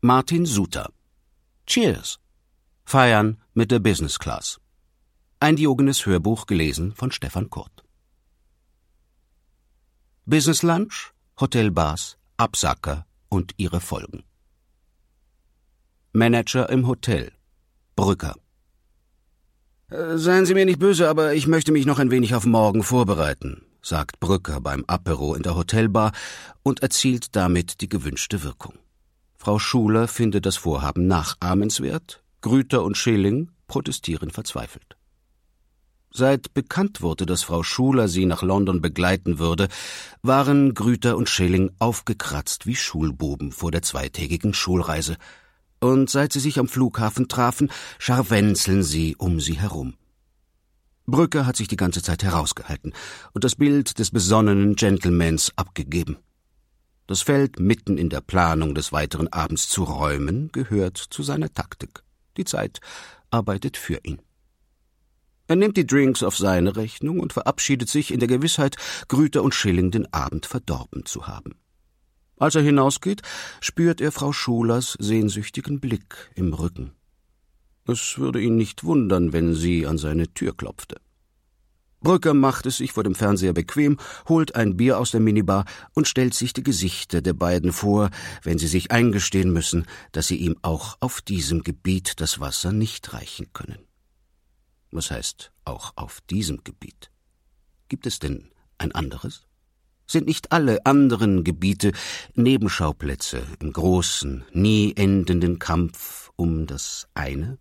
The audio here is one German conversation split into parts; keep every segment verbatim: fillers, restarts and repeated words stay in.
Martin Suter. Cheers. Feiern mit der Business Class. Ein Diogenes-Hörbuch gelesen von Stefan Kurt. Business Lunch, Hotelbars, Absacker und ihre Folgen. Manager im Hotel. Brücker. »Seien Sie mir nicht böse, aber ich möchte mich noch ein wenig auf morgen vorbereiten«, sagt Brücker beim Apero in der Hotelbar und erzielt damit die gewünschte Wirkung. Frau Schuler findet das Vorhaben nachahmenswert, Grüter und Schilling protestieren verzweifelt. Seit bekannt wurde, dass Frau Schuler sie nach London begleiten würde, waren Grüter und Schilling aufgekratzt wie Schulbuben vor der zweitägigen Schulreise. Und seit sie sich am Flughafen trafen, scharwenzeln sie um sie herum. Brücker hat sich die ganze Zeit herausgehalten und das Bild des besonnenen Gentlemans abgegeben. Das Feld mitten in der Planung des weiteren Abends zu räumen, gehört zu seiner Taktik. Die Zeit arbeitet für ihn. Er nimmt die Drinks auf seine Rechnung und verabschiedet sich in der Gewissheit, Grüter und Schilling den Abend verdorben zu haben. Als er hinausgeht, spürt er Frau Schulers sehnsüchtigen Blick im Rücken. Es würde ihn nicht wundern, wenn sie an seine Tür klopfte. Brücker macht es sich vor dem Fernseher bequem, holt ein Bier aus der Minibar und stellt sich die Gesichter der beiden vor, wenn sie sich eingestehen müssen, dass sie ihm auch auf diesem Gebiet das Wasser nicht reichen können. Was heißt auch auf diesem Gebiet? Gibt es denn ein anderes? Sind nicht alle anderen Gebiete Nebenschauplätze im großen, nie endenden Kampf um das eine?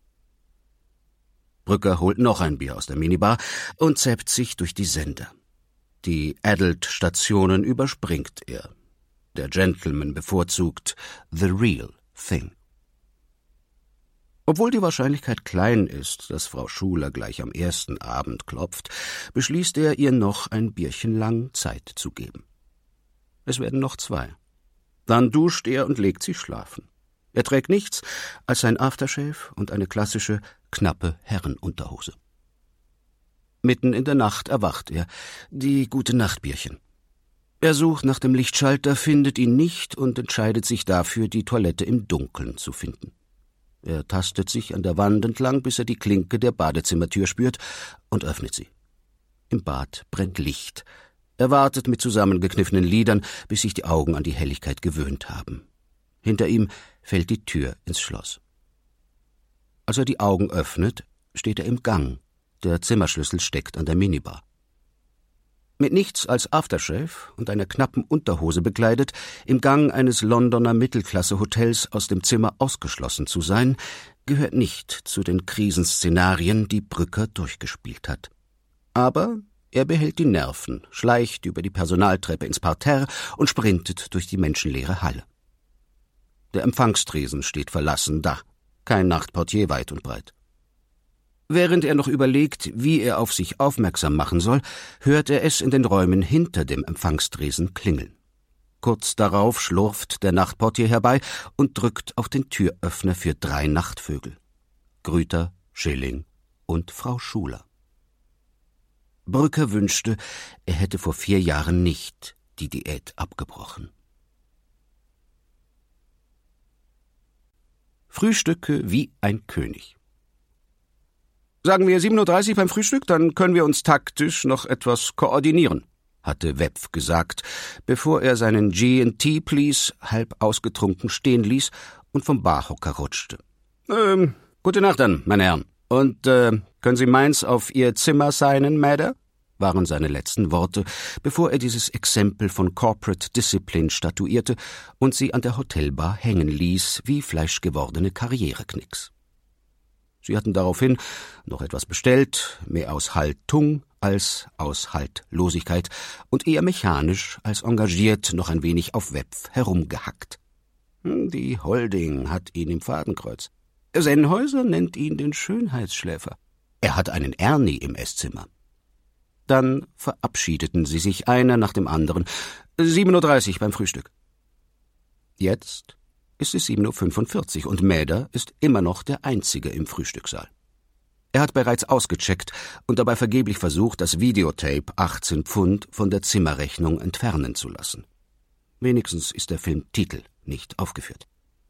Brücker holt noch ein Bier aus der Minibar und zappt sich durch die Sender. Die Adult-Stationen überspringt er. Der Gentleman bevorzugt The Real Thing. Obwohl die Wahrscheinlichkeit klein ist, dass Frau Schuler gleich am ersten Abend klopft, beschließt er, ihr noch ein Bierchen lang Zeit zu geben. Es werden noch zwei. Dann duscht er und legt sich schlafen. Er trägt nichts als ein Aftershave und eine klassische, knappe Herrenunterhose. Mitten in der Nacht erwacht er. Die Gute-Nacht-Bierchen. Er sucht nach dem Lichtschalter, findet ihn nicht und entscheidet sich dafür, die Toilette im Dunkeln zu finden. Er tastet sich an der Wand entlang, bis er die Klinke der Badezimmertür spürt und öffnet sie. Im Bad brennt Licht. Er wartet mit zusammengekniffenen Lidern, bis sich die Augen an die Helligkeit gewöhnt haben. Hinter ihm fällt die Tür ins Schloss. Als er die Augen öffnet, steht er im Gang. Der Zimmerschlüssel steckt an der Minibar. Mit nichts als Aftershave und einer knappen Unterhose bekleidet, im Gang eines Londoner Mittelklasse-Hotels aus dem Zimmer ausgeschlossen zu sein, gehört nicht zu den Krisenszenarien, die Brücker durchgespielt hat. Aber er behält die Nerven, schleicht über die Personaltreppe ins Parterre und sprintet durch die menschenleere Halle. Der Empfangstresen steht verlassen da, kein Nachtportier weit und breit. Während er noch überlegt, wie er auf sich aufmerksam machen soll, hört er es in den Räumen hinter dem Empfangstresen klingeln. Kurz darauf schlurft der Nachtportier herbei und drückt auf den Türöffner für drei Nachtvögel. Grüter, Schilling und Frau Schuler. Brücker wünschte, er hätte vor vier Jahren nicht die Diät abgebrochen. Frühstücke wie ein König. »Sagen wir sieben Uhr dreißig beim Frühstück, dann können wir uns taktisch noch etwas koordinieren«, hatte Wepf gesagt, bevor er seinen G and T, please, halb ausgetrunken stehen ließ und vom Barhocker rutschte. Ähm, gute Nacht dann, meine Herren. Und, äh, können Sie meins auf Ihr Zimmer signen, Mäder?« waren seine letzten Worte, bevor er dieses Exempel von Corporate Discipline statuierte und sie an der Hotelbar hängen ließ, wie fleischgewordene Karriereknicks. Sie hatten daraufhin noch etwas bestellt, mehr aus Haltung als aus Haltlosigkeit und eher mechanisch als engagiert noch ein wenig auf Wepf herumgehackt. Die Holding hat ihn im Fadenkreuz. Sennhäuser nennt ihn den Schönheitsschläfer. Er hat einen Ernie im Esszimmer. Dann verabschiedeten sie sich einer nach dem anderen. Sieben Uhr dreißig beim Frühstück. Jetzt ist es sieben Uhr fünfundvierzig und Mäder ist immer noch der Einzige im Frühstückssaal. Er hat bereits ausgecheckt und dabei vergeblich versucht, das Videotape achtzehn Pfund von der Zimmerrechnung entfernen zu lassen. Wenigstens ist der Filmtitel nicht aufgeführt.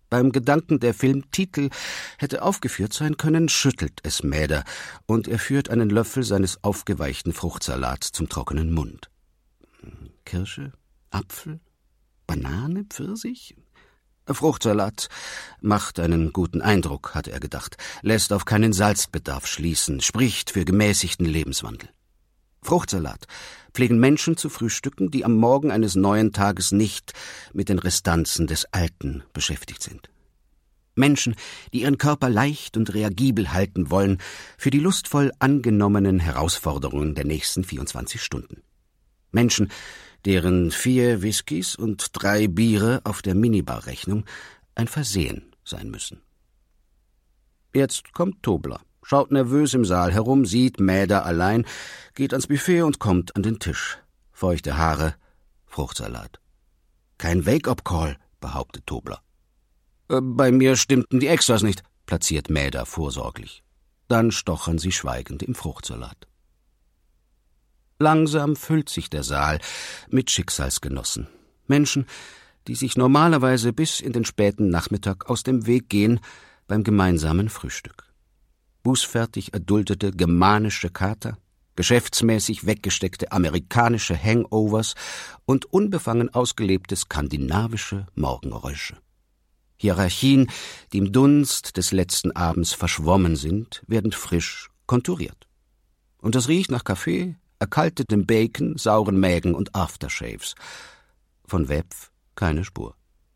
Beim Gedanken, der Filmtitel hätte aufgeführt sein können, schüttelt es Mäder, und er führt einen Löffel seines aufgeweichten Fruchtsalats zum trockenen Mund. Kirsche, Apfel, Banane, Pfirsich? Fruchtsalat macht einen guten Eindruck, hatte er gedacht, lässt auf keinen Salzbedarf schließen, spricht für gemäßigten Lebenswandel. Fruchtsalat pflegen Menschen zu frühstücken, die am Morgen eines neuen Tages nicht mit den Restanzen des Alten beschäftigt sind. Menschen, die ihren Körper leicht und reagibel halten wollen für die lustvoll angenommenen Herausforderungen der nächsten vierundzwanzig Stunden. Menschen, deren vier Whiskys und drei Biere auf der Minibar-Rechnung ein Versehen sein müssen. Jetzt kommt Tobler, schaut nervös im Saal herum, sieht Mäder allein, geht ans Buffet und kommt an den Tisch. Feuchte Haare, Fruchtsalat. Kein Wake-up-Call, behauptet Tobler. Äh, bei mir stimmten die Extras nicht, platziert Mäder vorsorglich. Dann stochern sie schweigend im Fruchtsalat. Langsam füllt sich der Saal mit Schicksalsgenossen. Menschen, die sich normalerweise bis in den späten Nachmittag aus dem Weg gehen beim gemeinsamen Frühstück. Bußfertig erduldete germanische Kater, geschäftsmäßig weggesteckte amerikanische Hangovers und unbefangen ausgelebte skandinavische Morgenräusche. Hierarchien, die im Dunst des letzten Abends verschwommen sind, werden frisch konturiert. Und es riecht nach Kaffee, erkaltetem Bacon, sauren Mägen und Aftershaves. Von Wepf keine Spur.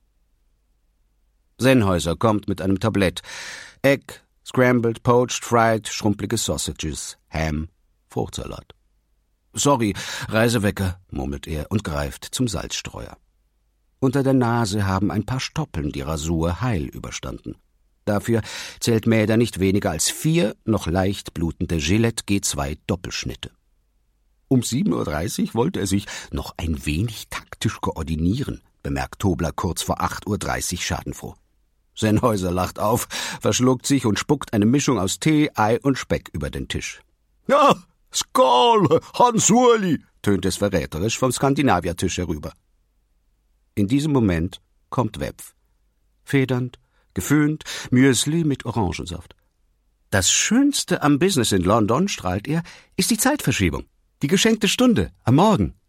Sennhäuser kommt mit einem Tablett. Egg, scrambled, poached, fried, schrumpelige Sausages, Ham, Fruchtsalat. »Sorry, Reisewecker«, murmelt er und greift zum Salzstreuer. Unter der Nase haben ein paar Stoppeln die Rasur heil überstanden. Dafür zählt Mäder nicht weniger als vier noch leicht blutende Gillette G zwei Doppelschnitte. Um sieben Uhr dreißig wollte er sich noch ein wenig taktisch koordinieren, bemerkt Tobler kurz vor acht Uhr dreißig schadenfroh. Sennhäuser lacht auf, verschluckt sich und spuckt eine Mischung aus Tee, Ei und Speck über den Tisch. »Ja, Skål, Hans Urli«, tönt es verräterisch vom Skandinaviertisch herüber. In diesem Moment kommt Wepf. Federnd, geföhnt, Müsli mit Orangensaft. »Das Schönste am Business in London«, strahlt er, »ist die Zeitverschiebung. Die geschenkte Stunde am Morgen.«